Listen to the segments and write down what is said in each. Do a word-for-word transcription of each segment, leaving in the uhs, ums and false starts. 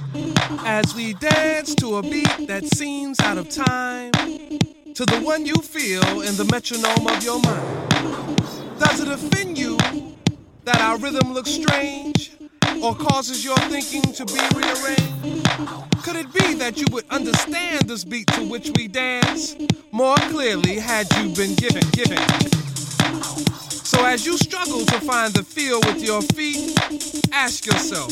As we dance to a beat that seems out of time, to the one you feel in the metronome of your mind. Does it offend you that our rhythm looks strange, or causes your thinking to be rearranged? Could it be that you would understand this beat to which we dance more clearly had you been given, given? So as you struggle to find the feel with your feet, ask yourself,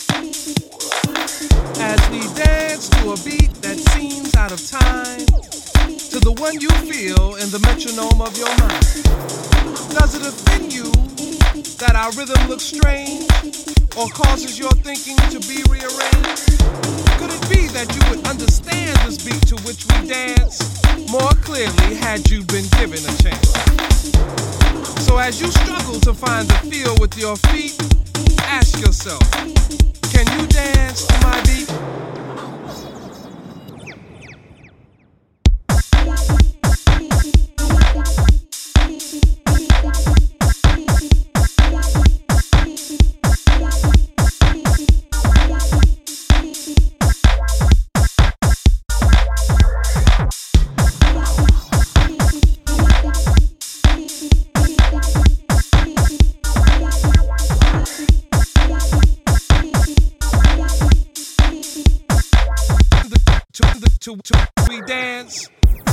as we dance to a beat that seems out of time, to the one you feel in the metronome of your mind. Does it offend you that our rhythm looks strange, or causes your thinking to be rearranged? Could it be that you would understand this beat to which we dance more clearly had you been given a chance? So as you struggle to find the feel with your feet, ask yourself, can you dance to my beat? To, to, we dance.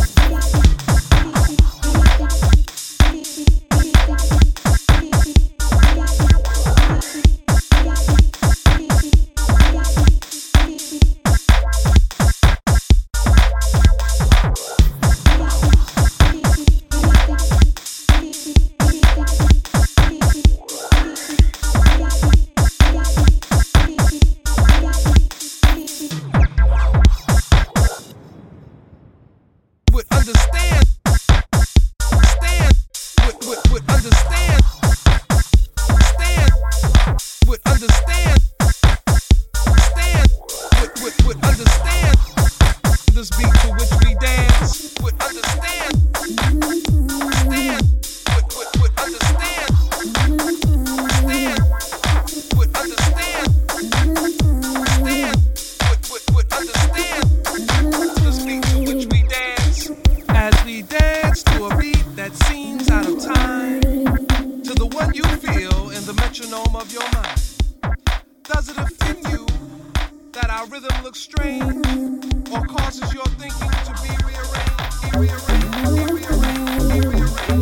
Understand, stand, would, would, would understand, stand, would understand, stand, would, would, would understand this beat to which we dance, would understand, stand, would, would, would understand, stand, would understand, stand, would, would, would understand this beat to which we dance. As we dance to a beat that seems out of time, to the one you feel in the metronome of your mind. Does it offend you that our rhythm looks strange, or causes your thinking to be rearranged, be rearranged, be rearranged, be rearranged, be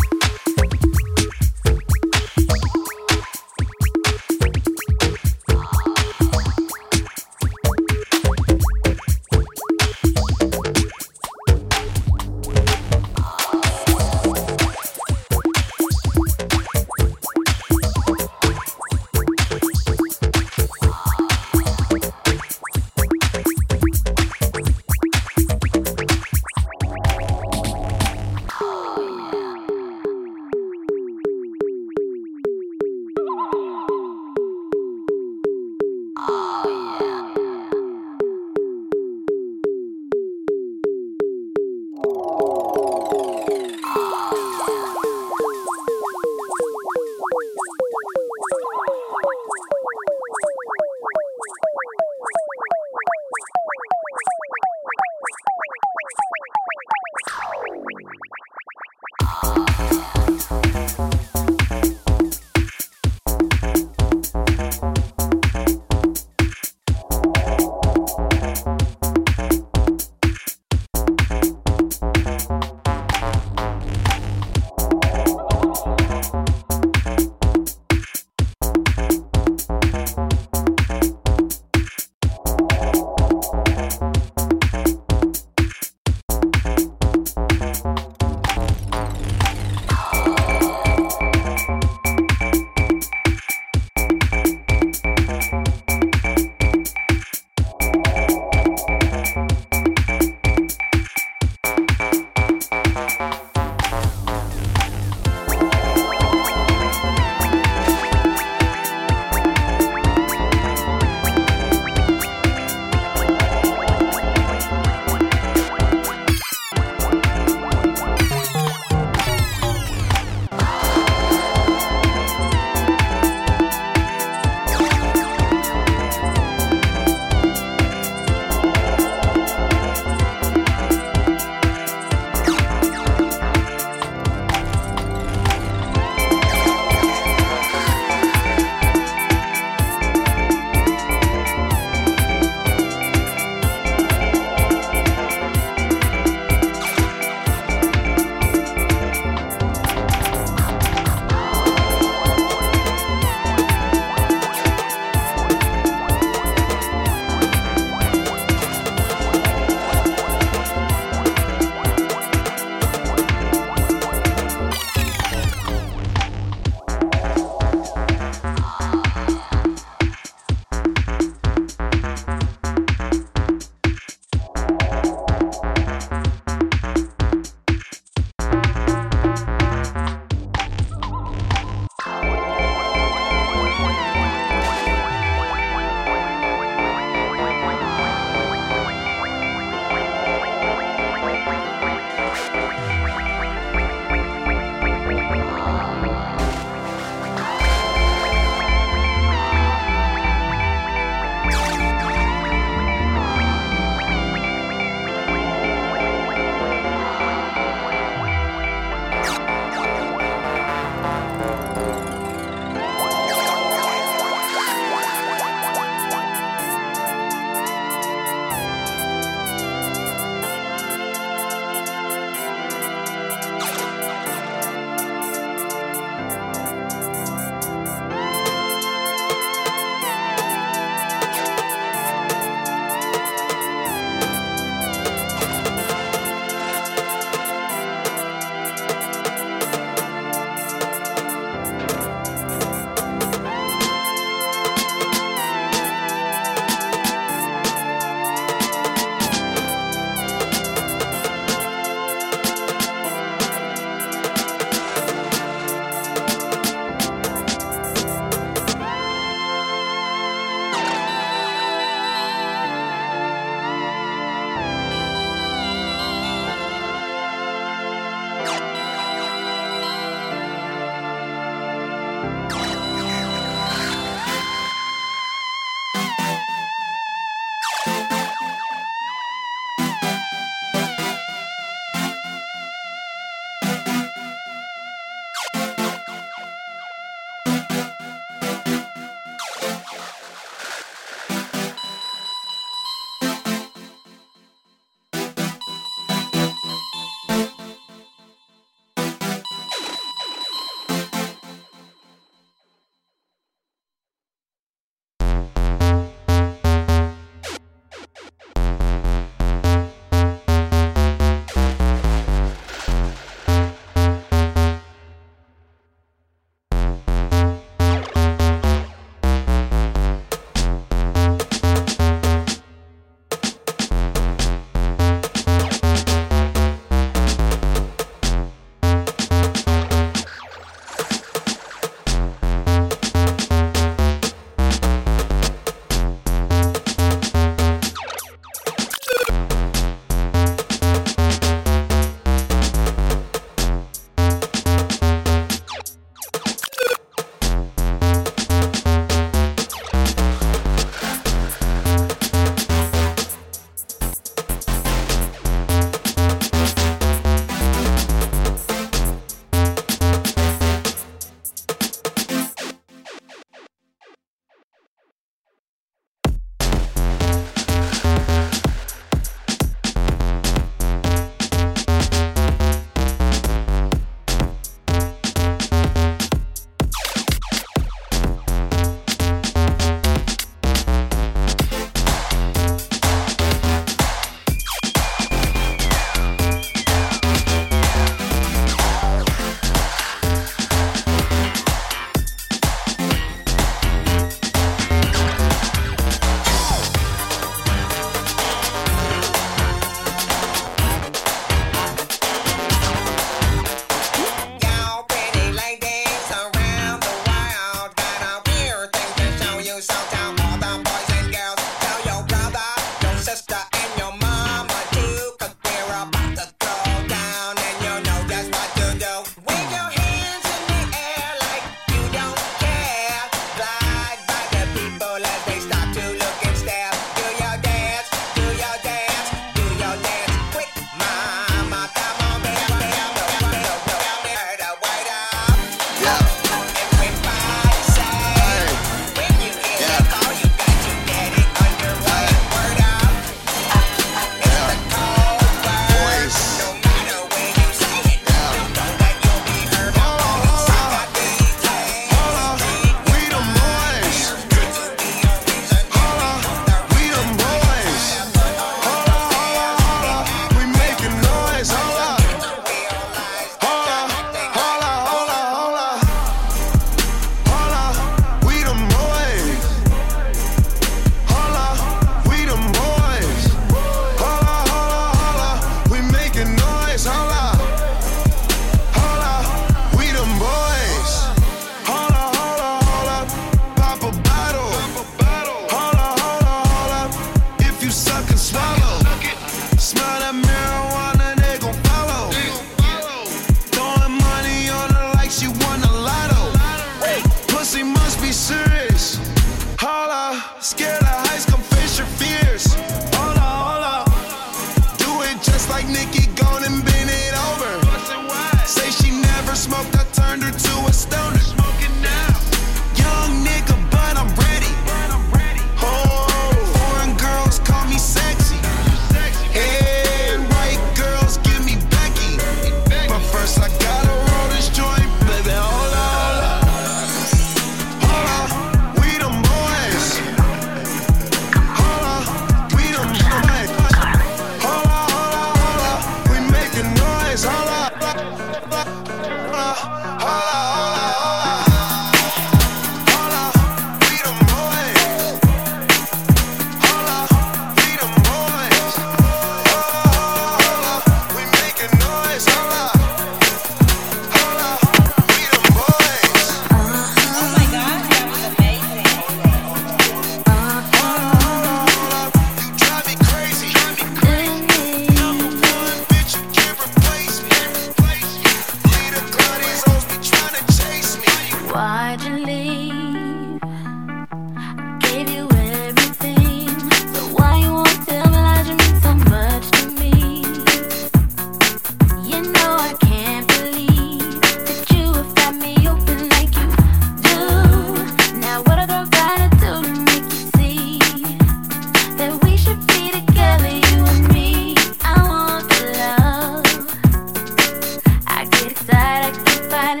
find it.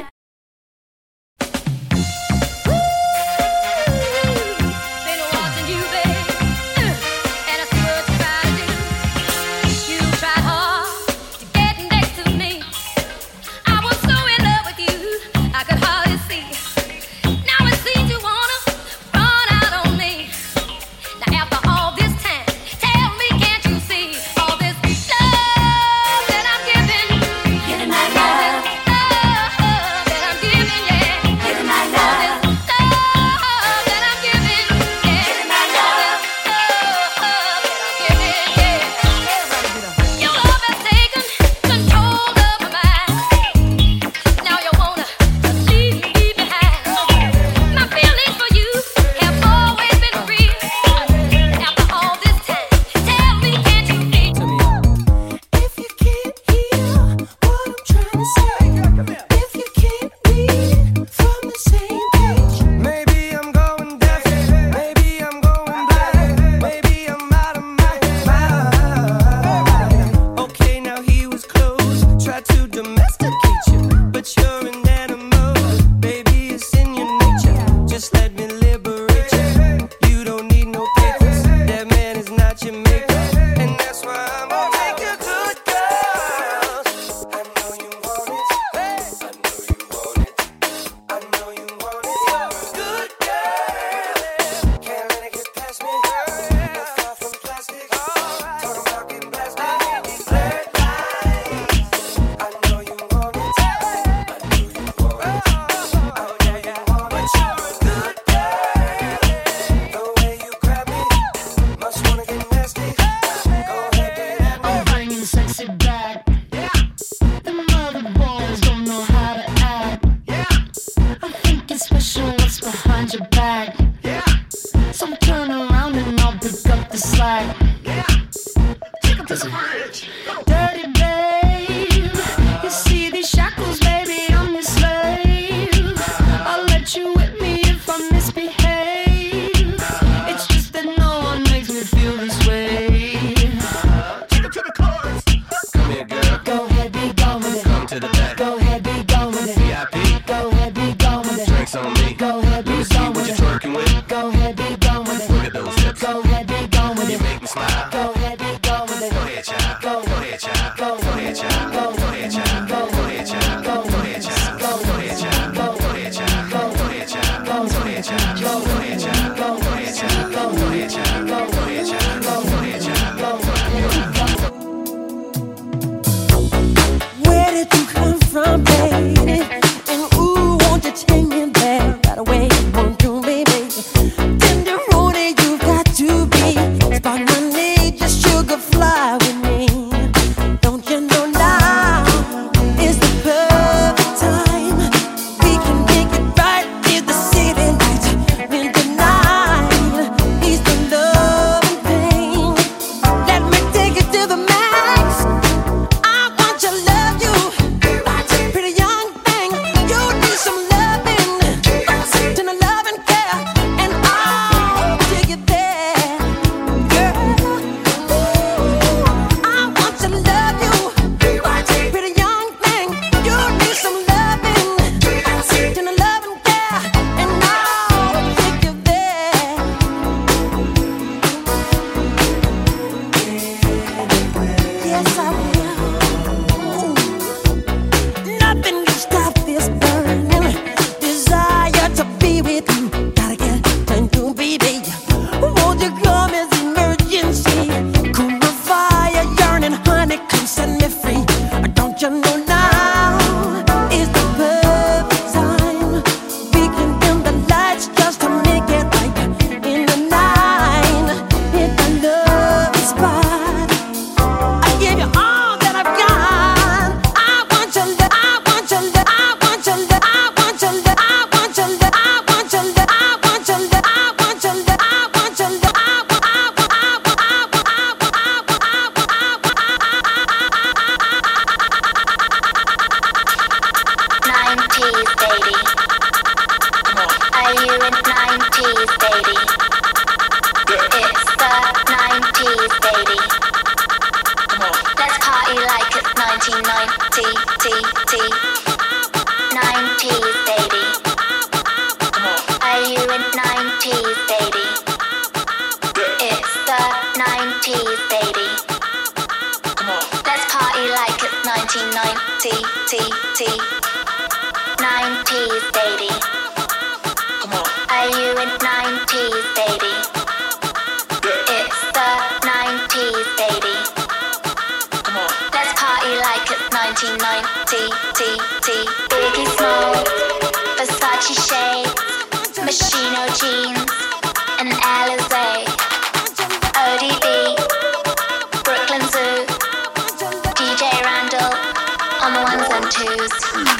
baby? Are you in nineties, baby? It's the nineties, baby. Let's party like it's nineteen ninety, T, T. Biggie Small, Versace shades, Moschino jeans, and Alizé. O D B, Brooklyn Zoo, D J Randall, on the ones and twos.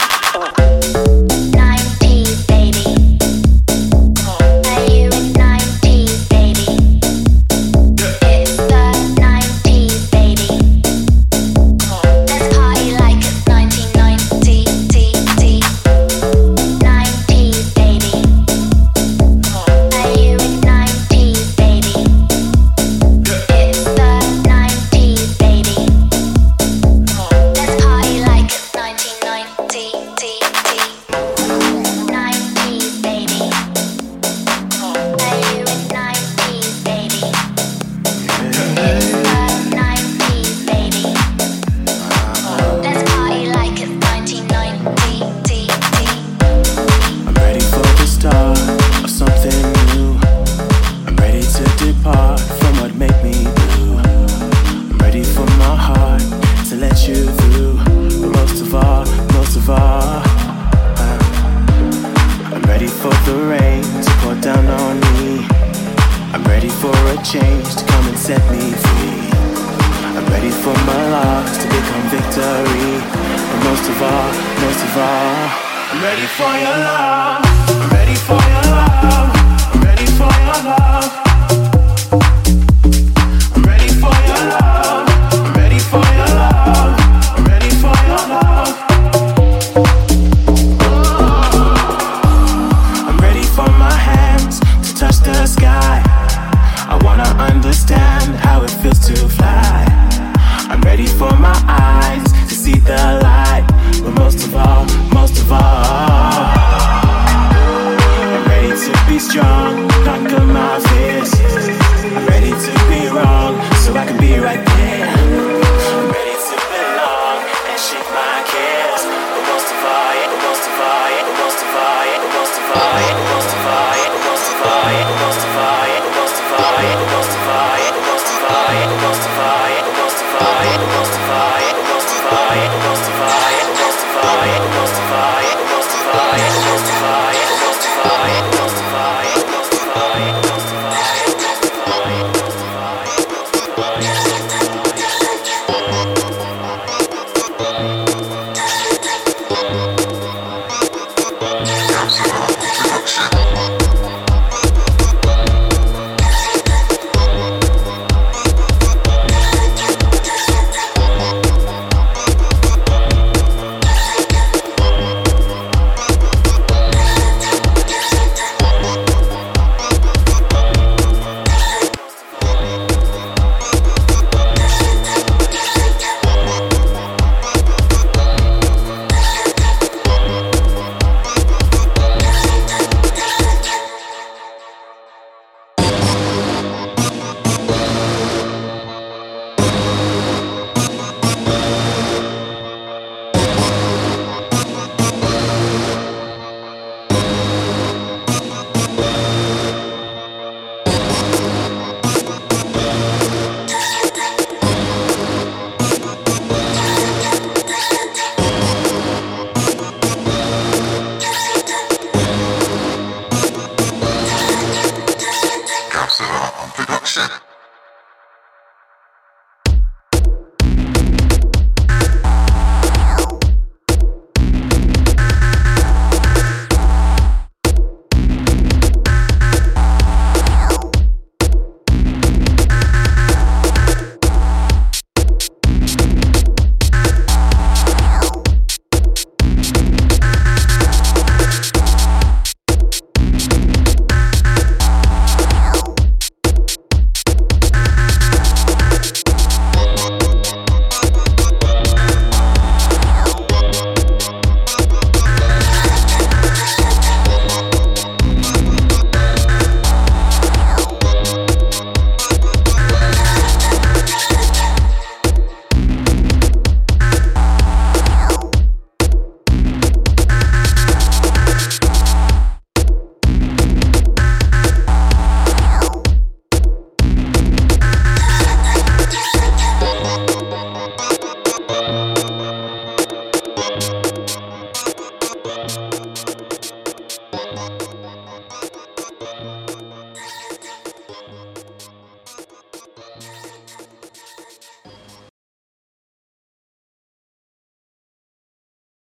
nineties, baby. Are you in nineties, baby? It's the nineties, baby. Let's party like it's nineteen ninety, T, T. nineties, baby. Are you in nineties, baby? It's the nineties, baby. Let's party like it's nineteen ninety, T, T. nineties, baby. Are you in nineties, baby? It's the nineties, baby. Let's party like it's nineteen ninety, T, T. I'm ready for the start of something new. I'm ready to depart from what made me blue. I'm ready for my heart to let you through. But most of all, most of all, uh, I'm ready for the rain to pour down on me. I'm ready for a change to come and set me free. I'm ready for my loss to become victory. But most of all, most of all, I'm ready for your love. I'm ready for your love. I'm ready for your love.